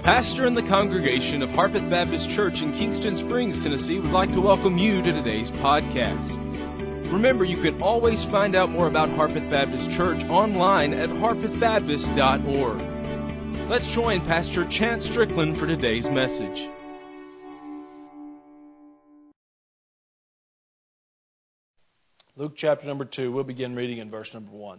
pastor in the congregation of Harpeth Baptist Church in Kingston Springs, Tennessee, would like to welcome you to today's podcast. Remember, you can always find out more about Harpeth Baptist Church online at harpethbaptist.org. Let's join Pastor Chance Strickland for today's message. Luke chapter number 2, we'll begin reading in verse number 1.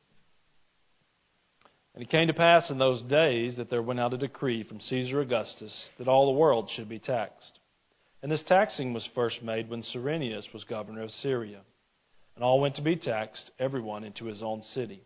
And it came to pass in those days that there went out a decree from Caesar Augustus that all the world should be taxed. And this taxing was first made when Cyrenius was governor of Syria. And all went to be taxed, everyone into his own city.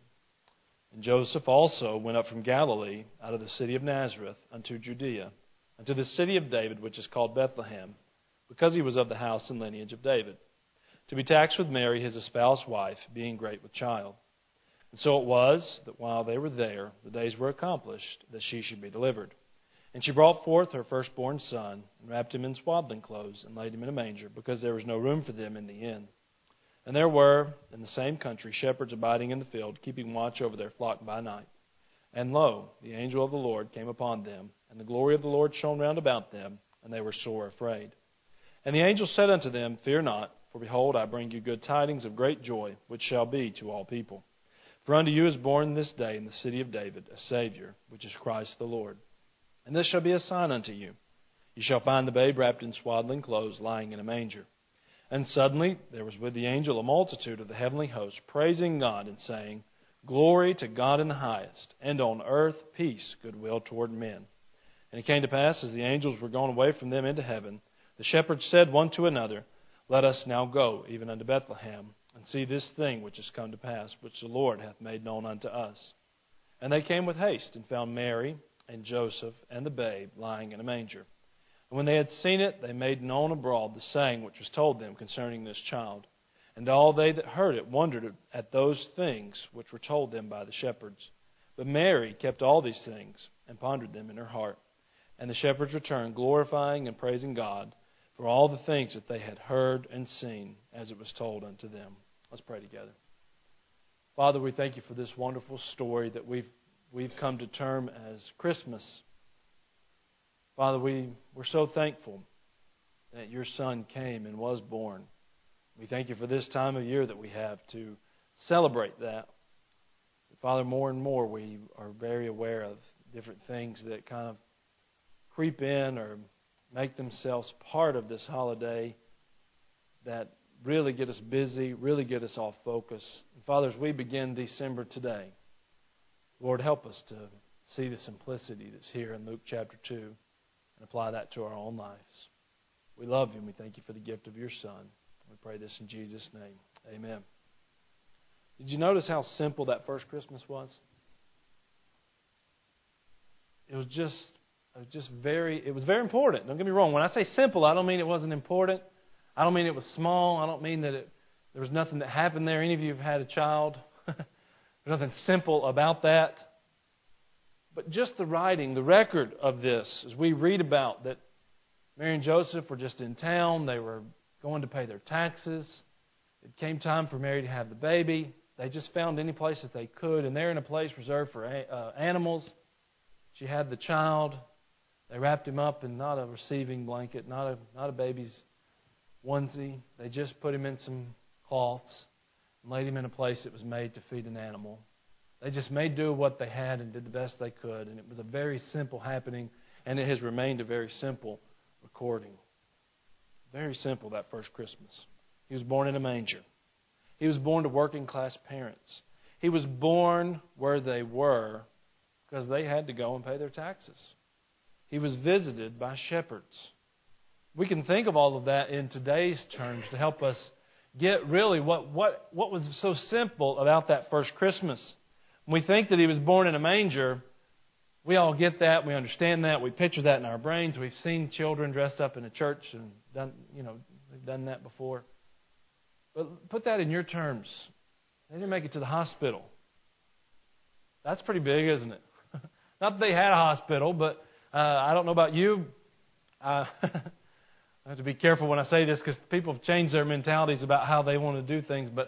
And Joseph also went up from Galilee, out of the city of Nazareth, unto Judea, unto the city of David, which is called Bethlehem, because he was of the house and lineage of David, to be taxed with Mary, his espoused wife, being great with child. And so it was that while they were there, the days were accomplished that she should be delivered. And she brought forth her firstborn son, and wrapped him in swaddling clothes, and laid him in a manger, because there was no room for them in the inn. And there were in the same country shepherds abiding in the field, keeping watch over their flock by night. And lo, the angel of the Lord came upon them, and the glory of the Lord shone round about them, and they were sore afraid. And the angel said unto them, Fear not, for behold, I bring you good tidings of great joy, which shall be to all people. For unto you is born this day in the city of David a Savior, which is Christ the Lord. And this shall be a sign unto you. You shall find the babe wrapped in swaddling clothes, lying in a manger. And suddenly there was with the angel a multitude of the heavenly host, praising God and saying, Glory to God in the highest, and on earth peace, goodwill toward men. And it came to pass, as the angels were gone away from them into heaven, the shepherds said one to another, Let us now go even unto Bethlehem, and see this thing which is come to pass, which the Lord hath made known unto us. And they came with haste, and found Mary and Joseph and the babe lying in a manger. And when they had seen it, they made known abroad the saying which was told them concerning this child. And all they that heard it wondered at those things which were told them by the shepherds. But Mary kept all these things, and pondered them in her heart. And the shepherds returned, glorifying and praising God for all the things that they had heard and seen, as it was told unto them. Let's pray together. Father, we thank you for this wonderful story that we've come to term as Christmas. Father, we're so thankful that your Son came and was born. We thank you for this time of year that we have to celebrate that. But Father, more and more we are very aware of different things that kind of creep in or make themselves part of this holiday that really get us busy, really get us off focus. And Father, as we begin December today, Lord, help us to see the simplicity that's here in Luke chapter 2 and apply that to our own lives. We love you and we thank you for the gift of your Son. We pray this in Jesus' name. Amen. Did you notice how simple that first Christmas was? It was very important. Don't get me wrong. When I say simple, I don't mean it wasn't important. I don't mean it was small. I don't mean that there was nothing that happened there. Any of you have had a child. There's nothing simple about that. But just the writing, the record of this, as we read about that Mary and Joseph were just in town. They were going to pay their taxes. It came time for Mary to have the baby. They just found any place that they could. And they're in a place reserved for animals. She had the child. They wrapped him up in not a receiving blanket, not a baby's onesie. They just put him in some cloths and laid him in a place that was made to feed an animal. They just made do with what they had and did the best they could. And it was a very simple happening, and it has remained a very simple recording. Very simple, that first Christmas. He was born in a manger. He was born to working class parents. He was born where they were because they had to go and pay their taxes. He was visited by shepherds. We can think of all of that in today's terms to help us get really what was so simple about that first Christmas. When we think that he was born in a manger, we all get that, we understand that, we picture that in our brains. We've seen children dressed up in a church and we've done that before. But put that in your terms. They didn't make it to the hospital. That's pretty big, isn't it? Not that they had a hospital, but I don't know about you. I have to be careful when I say this because people have changed their mentalities about how they want to do things. But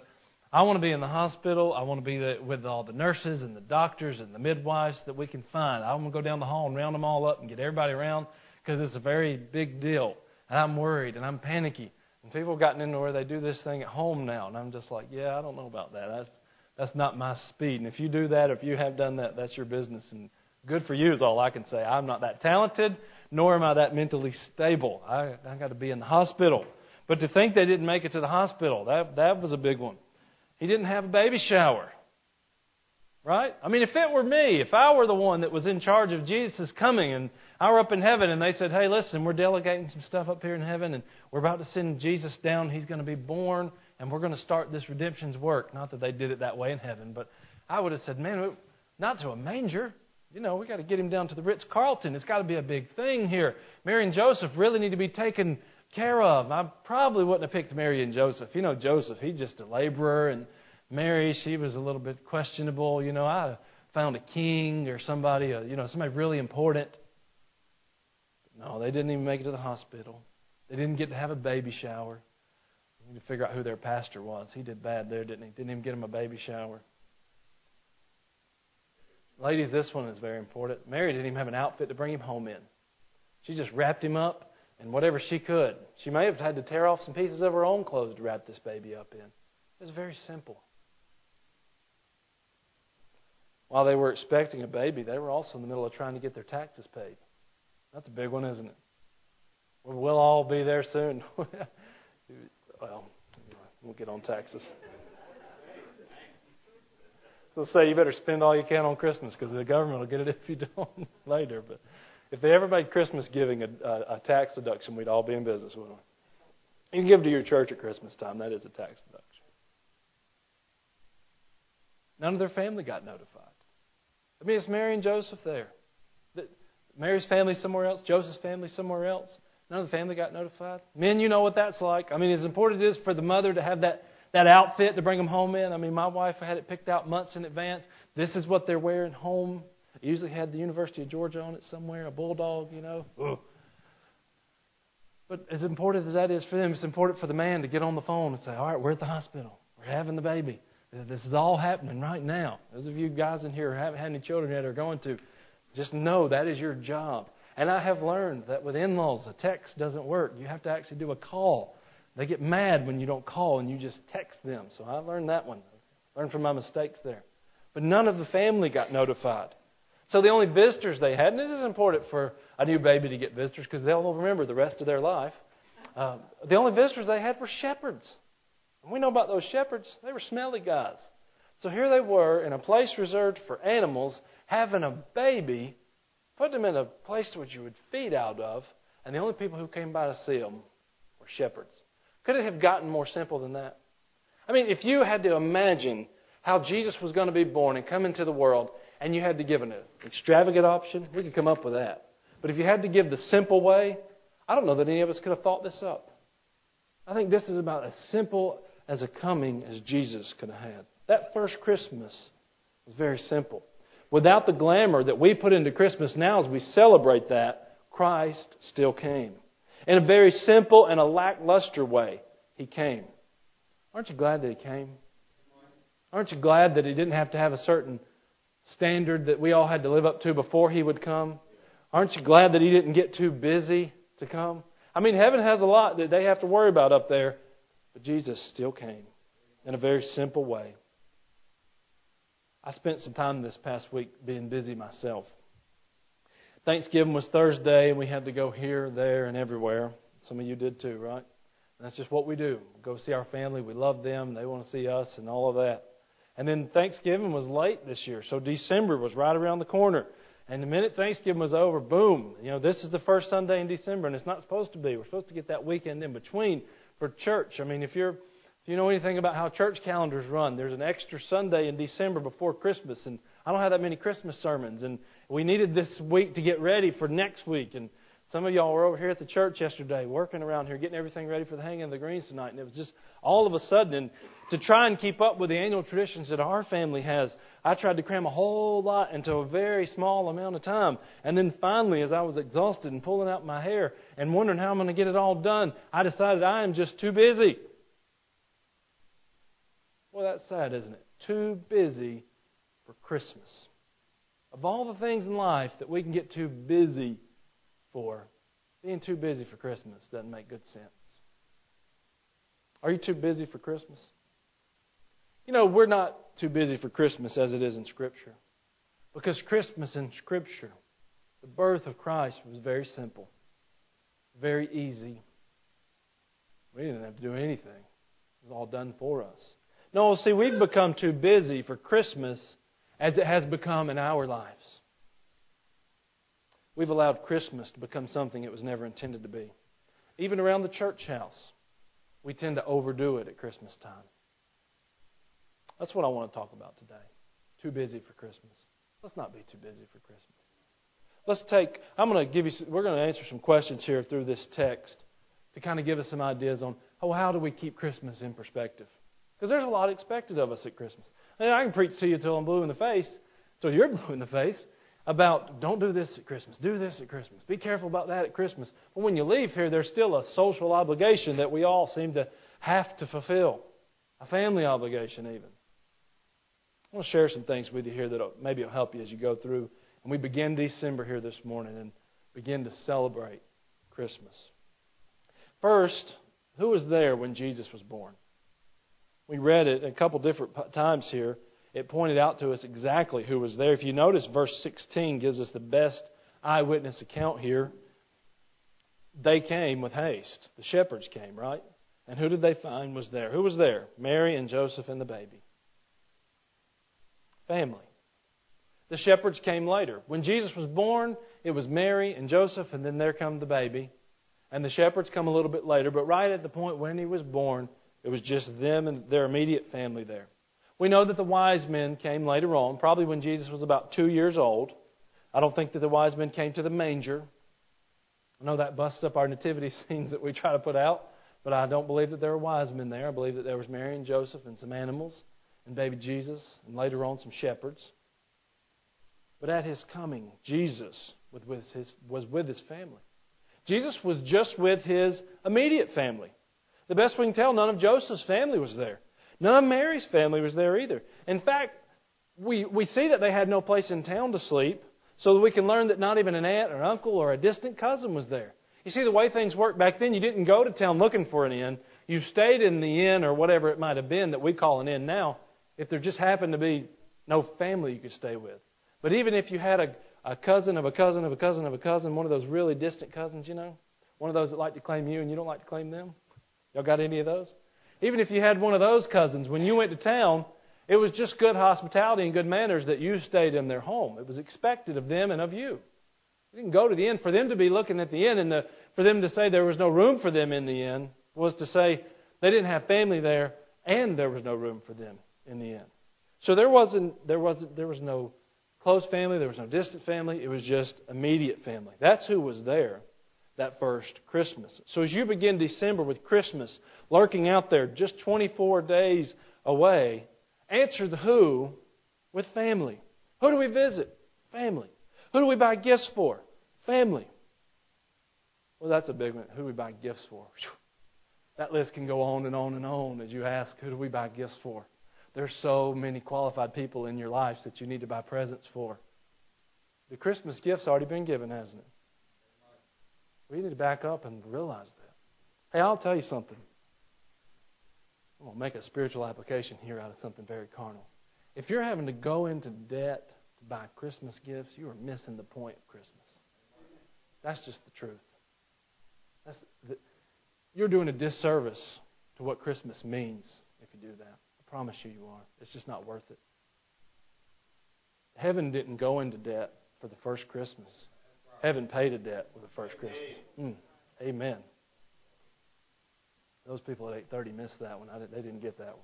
I want to be in the hospital. I want to be with all the nurses and the doctors and the midwives that we can find. I want to go down the hall and round them all up and get everybody around because it's a very big deal. And I'm worried and I'm panicky. And people have gotten into where they do this thing at home now. And I'm just like, yeah, I don't know about that. That's not my speed. And if you do that, if you have done that, that's your business. And good for you is all I can say. I'm not that talented, nor am I that mentally stable. I got to be in the hospital. But to think they didn't make it to the hospital, that was a big one. He didn't have a baby shower. Right? I mean, if it were me, if I were the one that was in charge of Jesus' coming and I were up in heaven and they said, hey, listen, we're delegating some stuff up here in heaven and we're about to send Jesus down. He's going to be born and we're going to start this redemption's work. Not that they did it that way in heaven, but I would have said, man, not to a manger. We got to get him down to the Ritz-Carlton. It's got to be a big thing here. Mary and Joseph really need to be taken care of. I probably wouldn't have picked Mary and Joseph. Joseph, he's just a laborer, and Mary, she was a little bit questionable. I found a king or somebody, somebody really important. No, they didn't even make it to the hospital. They didn't get to have a baby shower. We need to figure out who their pastor was. He did bad there, didn't he? Didn't even get him a baby shower. Ladies, this one is very important. Mary didn't even have an outfit to bring him home in. She just wrapped him up in whatever she could. She may have had to tear off some pieces of her own clothes to wrap this baby up in. It was very simple. While they were expecting a baby, they were also in the middle of trying to get their taxes paid. That's a big one, isn't it? We'll all be there soon. Well, we'll get on taxes. Let's say you better spend all you can on Christmas because the government will get it if you don't later. But if they ever made Christmas giving a tax deduction, we'd all be in business, wouldn't we? You can give to your church at Christmas time. That is a tax deduction. None of their family got notified. I mean, it's Mary and Joseph there. Mary's family somewhere else, Joseph's family somewhere else. None of the family got notified. Men, you know what that's like. I mean, as important as it is for the mother to have that outfit to bring them home in. I mean, my wife had it picked out months in advance. This is what they're wearing home. It usually had the University of Georgia on it somewhere, a bulldog, Ugh. But as important as that is for them, it's important for the man to get on the phone and say, all right, we're at the hospital. We're having the baby. This is all happening right now. Those of you guys in here who haven't had any children yet or are going to, just know that is your job. And I have learned that with in-laws, a text doesn't work. You have to actually do a call. They get mad when you don't call and you just text them. So I learned that one. Learned from my mistakes there. But none of the family got notified. So the only visitors they had, and this is important for a new baby to get visitors because they'll remember the rest of their life. The only visitors they had were shepherds. And we know about those shepherds. They were smelly guys. So here they were in a place reserved for animals, having a baby, putting them in a place which you would feed out of, and the only people who came by to see them were shepherds. Could it have gotten more simple than that? I mean, if you had to imagine how Jesus was going to be born and come into the world, and you had to give an extravagant option, we could come up with that. But if you had to give the simple way, I don't know that any of us could have thought this up. I think this is about as simple as a coming as Jesus could have had. That first Christmas was very simple. Without the glamour that we put into Christmas now as we celebrate that, Christ still came. In a very simple and a lackluster way, He came. Aren't you glad that He came? Aren't you glad that He didn't have to have a certain standard that we all had to live up to before He would come? Aren't you glad that He didn't get too busy to come? I mean, heaven has a lot that they have to worry about up there, but Jesus still came in a very simple way. I spent some time this past week being busy myself. Thanksgiving was Thursday, and we had to go here, there, and everywhere. Some of you did too, right? And that's just what we do. We go see our family. We love them. They want to see us and all of that. And then Thanksgiving was late this year, so December was right around the corner. And the minute Thanksgiving was over, boom, this is the first Sunday in December, and it's not supposed to be. We're supposed to get that weekend in between for church. I mean, if you know anything about how church calendars run, there's an extra Sunday in December before Christmas, and I don't have that many Christmas sermons, and we needed this week to get ready for next week. And some of y'all were over here at the church yesterday working around here, getting everything ready for the hanging of the greens tonight, and it was just all of a sudden, and to try and keep up with the annual traditions that our family has, I tried to cram a whole lot into a very small amount of time. And then finally, as I was exhausted and pulling out my hair and wondering how I'm going to get it all done, I decided I am just too busy. Well, that's sad, isn't it? Too busy for Christmas. Of all the things in life that we can get too busy for, being too busy for Christmas doesn't make good sense. Are you too busy for Christmas? You know, we're not too busy for Christmas as it is in Scripture. Because Christmas in Scripture, the birth of Christ was very simple, very easy. We didn't have to do anything. It was all done for us. No, see, we've become too busy for Christmas as it has become in our lives. We've allowed Christmas to become something it was never intended to be. Even around the church house, we tend to overdo it at Christmas time. That's what I want to talk about today. Too busy for Christmas. Let's not be too busy for Christmas. We're going to answer some questions here through this text to kind of give us some ideas on how do we keep Christmas in perspective. Because there's a lot expected of us at Christmas. And I can preach to you till I'm blue in the face, till you're blue in the face, about don't do this at Christmas, do this at Christmas, be careful about that at Christmas. But when you leave here, there's still a social obligation that we all seem to have to fulfill. A family obligation even. I want to share some things with you here that maybe will help you as you go through. And we begin December here this morning and begin to celebrate Christmas. First, who was there when Jesus was born? We read it a couple different times here. It pointed out to us exactly who was there. If you notice, verse 16 gives us the best eyewitness account here. They came with haste. The shepherds came, right? And who did they find was there? Who was there? Mary and Joseph and the baby. Family. The shepherds came later. When Jesus was born, it was Mary and Joseph, and then there come the baby. And the shepherds come a little bit later, but right at the point when he was born, it was just them and their immediate family there. We know that the wise men came later on, probably when Jesus was about 2 years old. I don't think that the wise men came to the manger. I know that busts up our nativity scenes that we try to put out, but I don't believe that there were wise men there. I believe that there was Mary and Joseph and some animals and baby Jesus, and later on some shepherds. But at His coming, Jesus was with His family. Jesus was just with His immediate family. The best we can tell, none of Joseph's family was there. None of Mary's family was there either. In fact, we see that they had no place in town to sleep, so that we can learn that not even an aunt or uncle or a distant cousin was there. You see, the way things worked back then, you didn't go to town looking for an inn. You stayed in the inn or whatever it might have been that we call an inn now, if there just happened to be no family you could stay with. But even if you had a cousin of a cousin of a cousin of a cousin, one of those really distant cousins, you know, one of those that like to claim you and you don't like to claim them, y'all got any of those? Even if you had one of those cousins, when you went to town, it was just good hospitality and good manners that you stayed in their home. It was expected of them and of you. You didn't go to the inn. For them to be looking at the inn and for them to say there was no room for them in the inn was to say they didn't have family there and there was no room for them in the inn. So there was no close family, there was no distant family. It was just immediate family. That's who was there that first Christmas. So as you begin December with Christmas lurking out there just 24 days away, answer the who with family. Who do we visit? Family. Who do we buy gifts for? Family. Well, that's a big one. Who do we buy gifts for? That list can go on and on and on as you ask, who do we buy gifts for? There's so many qualified people in your lives that you need to buy presents for. The Christmas gift's already been given, hasn't it? We need to back up and realize that. Hey, I'll tell you something. I'm going to make a spiritual application here out of something very carnal. If you're having to go into debt to buy Christmas gifts, you are missing the point of Christmas. That's just the truth. You're doing a disservice to what Christmas means if you do that. I promise you are. It's just not worth it. Heaven didn't go into debt for the first Christmas. Heaven paid a debt with the first Christmas. Amen. Those people at 8:30 missed that one. They didn't get that one.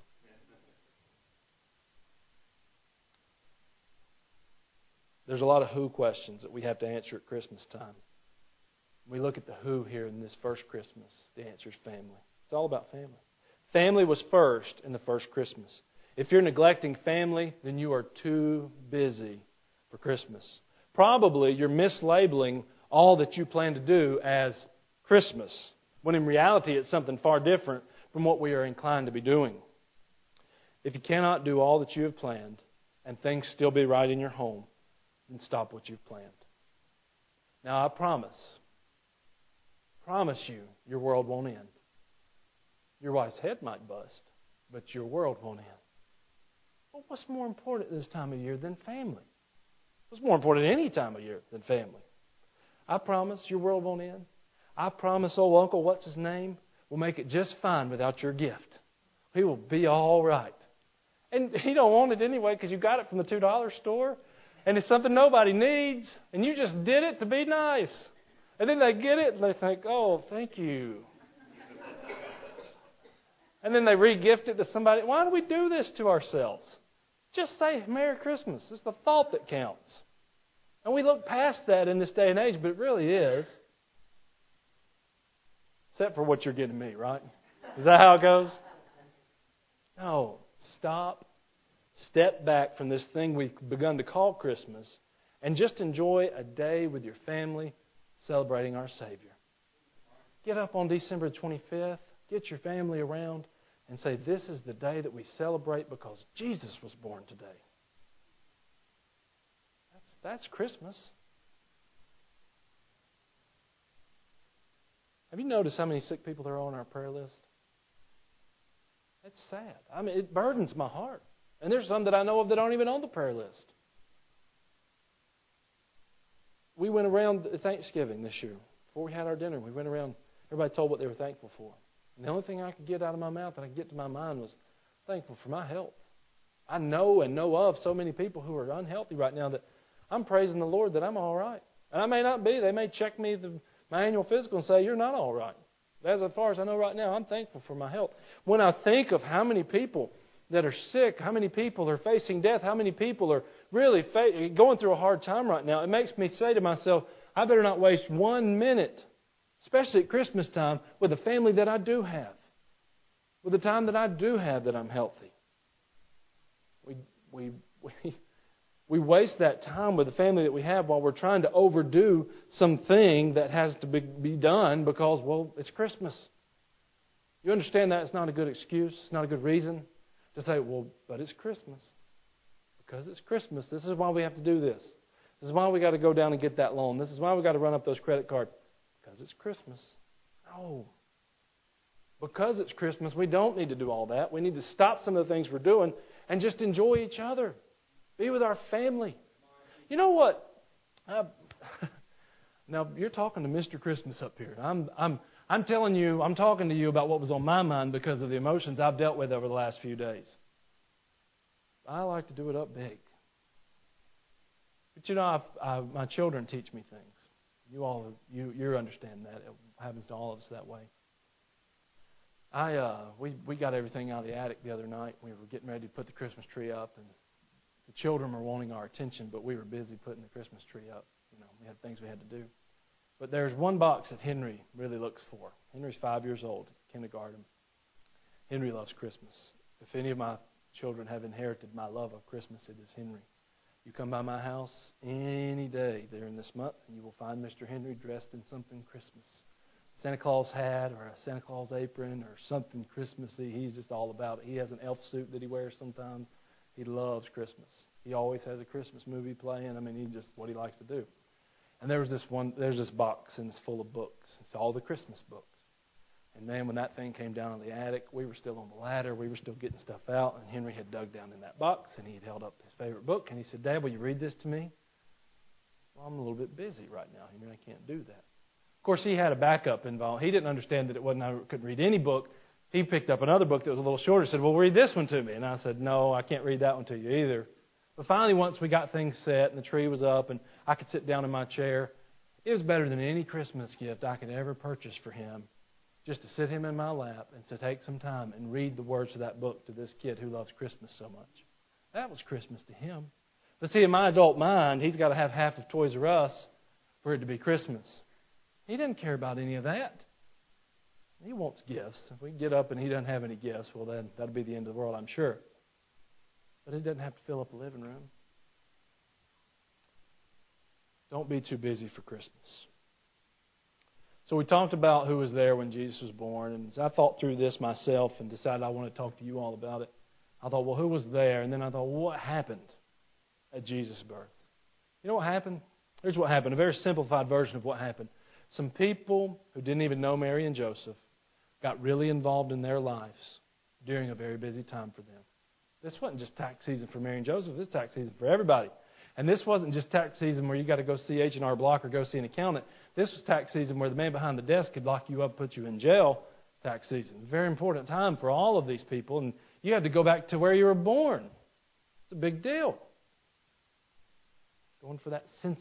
There's a lot of who questions that we have to answer at Christmas time. When we look at the who here in this first Christmas, the answer is family. It's all about family. Family was first in the first Christmas. If you're neglecting family, then you are too busy for Christmas. Probably you're mislabeling all that you plan to do as Christmas, when in reality it's something far different from what we are inclined to be doing. If you cannot do all that you have planned and things still be right in your home, then stop what you've planned. Now, I promise you, your world won't end. Your wife's head might bust, but your world won't end. Well, what's more important this time of year than family? What's more important any time of year than family? I promise your world won't end. I promise old Uncle, what's his name, will make it just fine without your gift. He will be all right. And he don't want it anyway because you got it from the $2 store. And it's something nobody needs. And you just did it to be nice. And then they get it and they think, oh, thank you. And then they re-gift it to somebody. Why do we do this to ourselves? Just say Merry Christmas. It's the thought that counts. And we look past that in this day and age, but it really is. Except for what you're getting me, right? Is that how it goes? No. Stop. Step back from this thing we've begun to call Christmas and just enjoy a day with your family celebrating our Savior. Get up on December 25th. Get your family around and say, this is the day that we celebrate because Jesus was born today. That's Christmas. Have you noticed how many sick people there are on our prayer list? It's sad. I mean, it burdens my heart. And there's some that I know of that aren't even on the prayer list. We went around Thanksgiving this year. Before we had our dinner, we went around. Everybody told what they were thankful for. And the only thing I could get out of my mouth and I could get to my mind was thankful for my health. I know of so many people who are unhealthy right now that I'm praising the Lord that I'm all right. And I may not be. They may check me my annual physical and say, you're not all right. As far as I know right now, I'm thankful for my health. When I think of how many people that are sick, how many people are facing death, how many people are really going through a hard time right now, it makes me say to myself, I better not waste 1 minute, especially at Christmas time, with the family that I do have, with the time that I do have that I'm healthy. We waste that time with the family that we have while we're trying to overdo something that has to be done because, well, it's Christmas. You understand that it's not a good excuse, it's not a good reason to say, well, but it's Christmas. Because it's Christmas. This is why we have to do this. This is why we got to go down and get that loan. This is why we got to run up those credit cards. Because it's Christmas. No. Because it's Christmas, we don't need to do all that. We need to stop some of the things we're doing and just enjoy each other. Be with our family. You know what? Now, you're talking to Mr. Christmas up here. I'm telling you, I'm talking to you about what was on my mind because of the emotions I've dealt with over the last few days. I like to do it up big. But you know, my children teach me things. You understand that. It happens to all of us that way. We got everything out of the attic the other night. We were getting ready to put the Christmas tree up, and the children were wanting our attention, but we were busy putting the Christmas tree up. You know, we had things we had to do. But there's one box that Henry really looks for. Henry's 5 years old, kindergarten. Henry loves Christmas. If any of my children have inherited my love of Christmas, it is Henry. You come by my house any day during this month, and you will find Mr. Henry dressed in something Christmas. Santa Claus hat or a Santa Claus apron or something Christmassy. He's just all about it. He has an elf suit that he wears sometimes. He loves Christmas. He always has a Christmas movie playing. I mean, what he likes to do. And there's this box, and it's full of books. It's all the Christmas books. And man, when that thing came down in the attic, we were still on the ladder. We were still getting stuff out, and Henry had dug down in that box, and he had held up his favorite book, and he said, Dad, will you read this to me? Well, I'm a little bit busy right now, Henry. I can't do that. Of course, he had a backup involved. He didn't understand that I couldn't read any book. He picked up another book that was a little shorter and said, well, read this one to me. And I said, no, I can't read that one to you either. But finally, once we got things set and the tree was up and I could sit down in my chair, it was better than any Christmas gift I could ever purchase for him, just to sit him in my lap and to take some time and read the words of that book to this kid who loves Christmas so much. That was Christmas to him. But see, in my adult mind, he's got to have half of Toys R Us for it to be Christmas. He didn't care about any of that. He wants gifts. If we get up and he doesn't have any gifts, well, then that'll be the end of the world, I'm sure. But it doesn't have to fill up a living room. Don't be too busy for Christmas. So we talked about who was there when Jesus was born. And as I thought through this myself and decided I want to talk to you all about it, I thought, well, who was there? And then I thought, well, what happened at Jesus' birth? You know what happened? Here's what happened, a very simplified version of what happened. Some people who didn't even know Mary and Joseph got really involved in their lives during a very busy time for them. This wasn't just tax season for Mary and Joseph. This is tax season for everybody. And this wasn't just tax season where you got to go see H&R Block or go see an accountant. This was tax season where the man behind the desk could lock you up, put you in jail. Tax season. A very important time for all of these people. And you had to go back to where you were born. It's a big deal. Going for that census.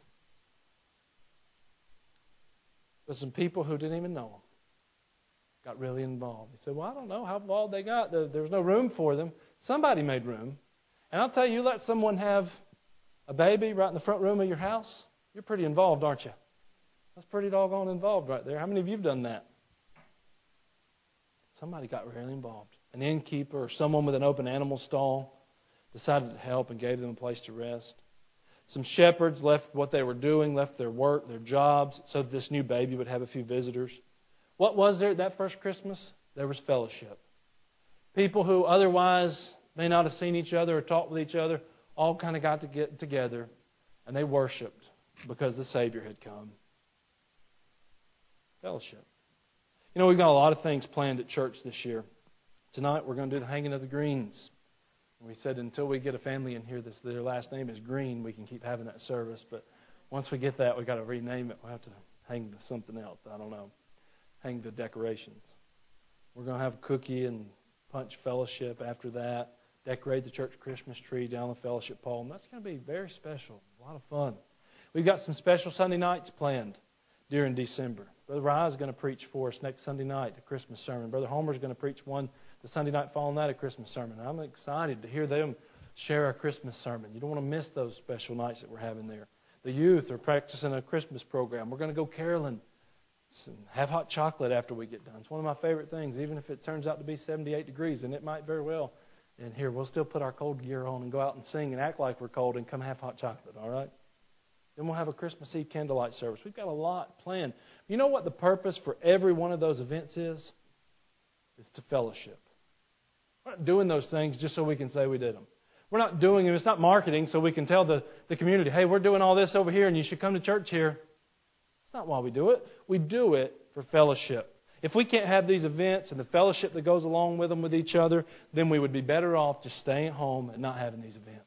But some people who didn't even know him got really involved. He said, well, I don't know how involved they got. There was no room for them. Somebody made room. And I'll tell you, let someone have a baby right in the front room of your house, you're pretty involved, aren't you? That's pretty doggone involved right there. How many of you have done that? Somebody got really involved. An innkeeper or someone with an open animal stall decided to help and gave them a place to rest. Some shepherds left what they were doing, left their work, their jobs, so that this new baby would have a few visitors. What was there at that first Christmas? There was fellowship. People who otherwise may not have seen each other or talked with each other all kind of got to get together, and they worshiped because the Savior had come. Fellowship. You know, we've got a lot of things planned at church this year. Tonight we're going to do the hanging of the greens. We said until we get a family in here their last name is Green, we can keep having that service. But once we get that, we've got to rename it. We'll have to hang something else. I don't know. Hang the decorations. We're going to have a cookie and punch fellowship after that. Decorate the church Christmas tree down the fellowship pole. And that's going to be very special. A lot of fun. We've got some special Sunday nights planned during December. Brother Rye is going to preach for us next Sunday night, a Christmas sermon. Brother Homer is going to preach one the Sunday night following that, a Christmas sermon. I'm excited to hear them share a Christmas sermon. You don't want to miss those special nights that we're having there. The youth are practicing a Christmas program. We're going to go caroling and have hot chocolate after we get done. It's one of my favorite things, even if it turns out to be 78 degrees, and it might very well. And here, we'll still put our cold gear on and go out and sing and act like we're cold and come have hot chocolate, all right? Then we'll have a Christmas Eve candlelight service. We've got a lot planned. You know what the purpose for every one of those events is? It's to fellowship. We're not doing those things just so we can say we did them. We're not doing them. It's not marketing so we can tell the community, hey, we're doing all this over here and you should come to church here. That's not why we do it. We do it for fellowship. If we can't have these events and the fellowship that goes along with them with each other, then we would be better off just staying at home and not having these events.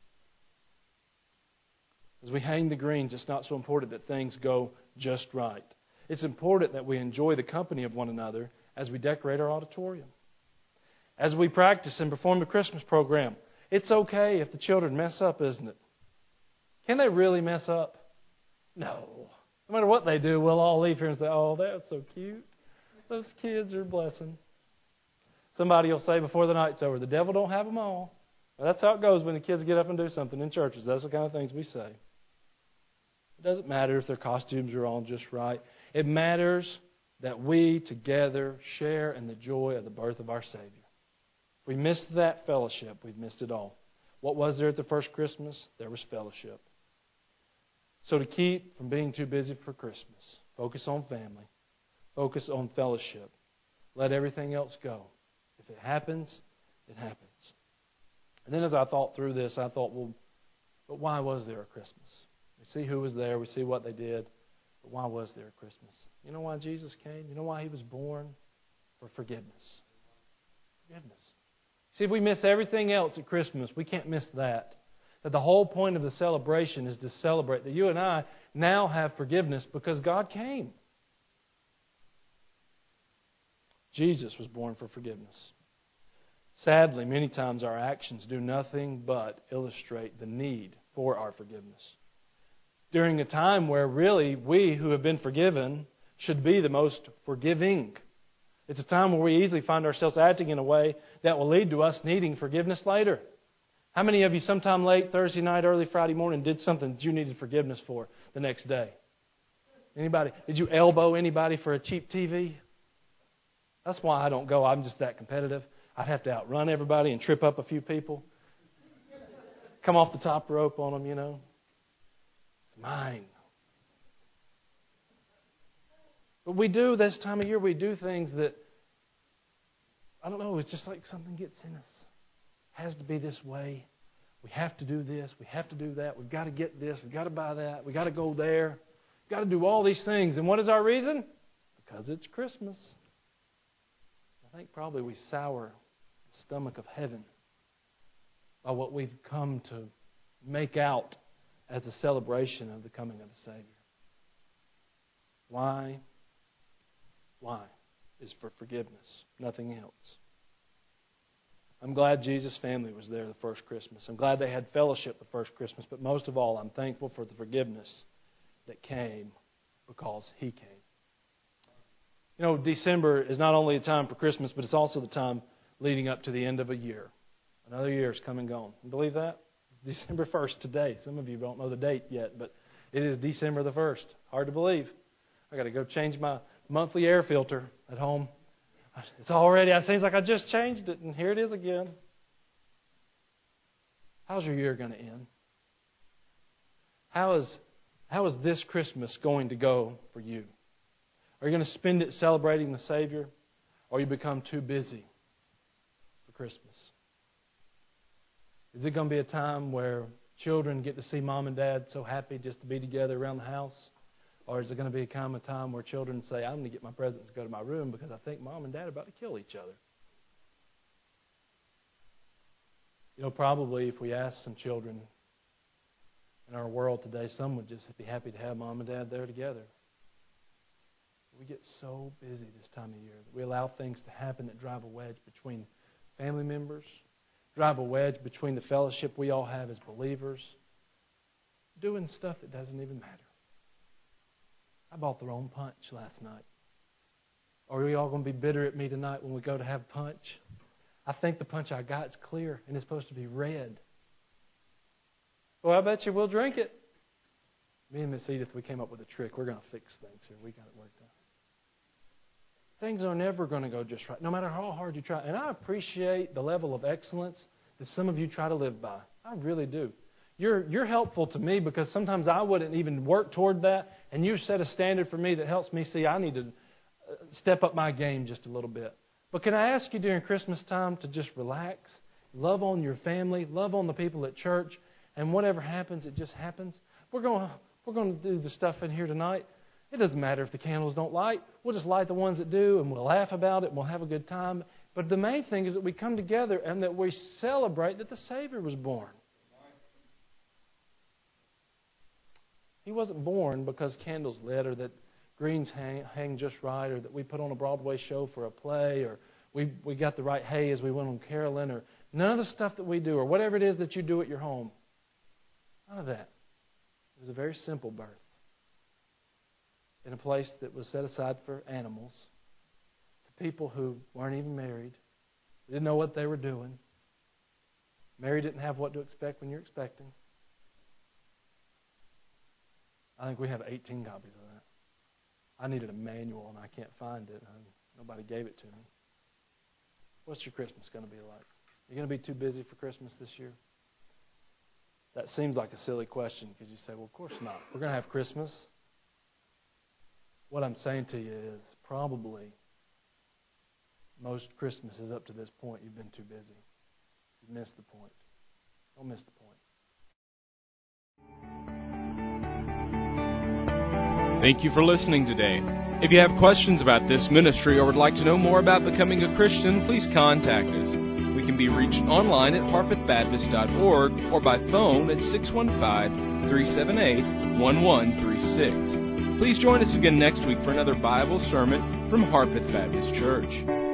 As we hang the greens, it's not so important that things go just right. It's important that we enjoy the company of one another as we decorate our auditorium. As we practice and perform the Christmas program, it's okay if the children mess up, isn't it? Can they really mess up? No. No matter what they do, we'll all leave here and say, oh, that's so cute. Those kids are a blessing. Somebody will say before the night's over, the devil don't have them all. Well, that's how it goes when the kids get up and do something in churches. That's the kind of things we say. It doesn't matter if their costumes are all just right. It matters that we together share in the joy of the birth of our Savior. If we missed that fellowship, we've missed it all. What was there at the first Christmas? There was fellowship. So to keep from being too busy for Christmas, focus on family. Focus on fellowship. Let everything else go. If it happens, it happens. And then as I thought through this, I thought, well, but why was there a Christmas? We see who was there. We see what they did. But why was there a Christmas? You know why Jesus came? You know why He was born? For forgiveness. Forgiveness. See, if we miss everything else at Christmas, we can't miss that. That the whole point of the celebration is to celebrate that you and I now have forgiveness because God came. Jesus was born for forgiveness. Sadly, many times our actions do nothing but illustrate the need for our forgiveness. During a time where really we who have been forgiven should be the most forgiving. It's a time where we easily find ourselves acting in a way that will lead to us needing forgiveness later. How many of you sometime late Thursday night, early Friday morning did something that you needed forgiveness for the next day? Anybody? Did you elbow anybody for a cheap TV? That's why I don't go. I'm just that competitive. I'd have to outrun everybody and trip up a few people. Come off the top rope on them, you know. It's mine. But we do, this time of year, we do things that, I don't know, it's just like something gets in us. has to be this way. We have to do this. We have to do that. We've got to get this. We've got to buy that. We've got to go there. We've got to do all these things. And what is our reason? Because it's Christmas. I think probably we sour the stomach of heaven by what we've come to make out as a celebration of the coming of the Savior. Why? Why? Is for forgiveness, nothing else. I'm glad Jesus' family was there the first Christmas. I'm glad they had fellowship the first Christmas. But most of all, I'm thankful for the forgiveness that came because He came. You know, December is not only a time for Christmas, but it's also the time leading up to the end of a year. Another year is come and gone. You believe that? It's December 1st today. Some of you don't know the date yet, but it is December the 1st. Hard to believe. I got to go change my monthly air filter at home. It seems like I just changed it, and here it is again. How's your year going to end? How is this Christmas going to go for you? Are you going to spend it celebrating the Savior, or you become too busy for Christmas? Is it going to be a time where children get to see mom and dad so happy just to be together around the house? Or is it going to be a kind of time where children say, I'm going to get my presents and go to my room because I think mom and dad are about to kill each other? You know, probably if we ask some children in our world today, some would just be happy to have mom and dad there together. We get so busy this time of year that we allow things to happen that drive a wedge between family members, drive a wedge between the fellowship we all have as believers, doing stuff that doesn't even matter. I bought the wrong punch last night. Are we all going to be bitter at me tonight when we go to have punch? I think the punch I got is clear, and it's supposed to be red. Well, I bet you we'll drink it. Me and Miss Edith, we came up with a trick. We're going to fix things here. We got it worked out. Things are never going to go just right, no matter how hard you try. And I appreciate the level of excellence that some of you try to live by. I really do. You're helpful to me because sometimes I wouldn't even work toward that, and you set a standard for me that helps me see I need to step up my game just a little bit. But can I ask you during Christmas time to just relax, love on your family, love on the people at church, and whatever happens, it just happens. We're going to do the stuff in here tonight. It doesn't matter if the candles don't light. We'll just light the ones that do, and we'll laugh about it, and we'll have a good time. But the main thing is that we come together and that we celebrate that the Savior was born. He wasn't born because candles lit or that greens hang just right or that we put on a Broadway show for a play or we got the right hay as we went on Carolyn or none of the stuff that we do or whatever it is that you do at your home. None of that. It was a very simple birth in a place that was set aside for animals, to people who weren't even married, didn't know what they were doing. Mary didn't have what to expect when you're expecting. I think we have 18 copies of that. I needed a manual and I can't find it. Nobody gave it to me. What's your Christmas going to be like? Are you going to be too busy for Christmas this year? That seems like a silly question because you say, well, of course not. We're going to have Christmas. What I'm saying to you is probably most Christmases up to this point you've been too busy. You've missed the point. Don't miss the point. Thank you for listening today. If you have questions about this ministry or would like to know more about becoming a Christian, please contact us. We can be reached online at harpethbaptist.org or by phone at 615-378-1136. Please join us again next week for another Bible sermon from Harpeth Baptist Church.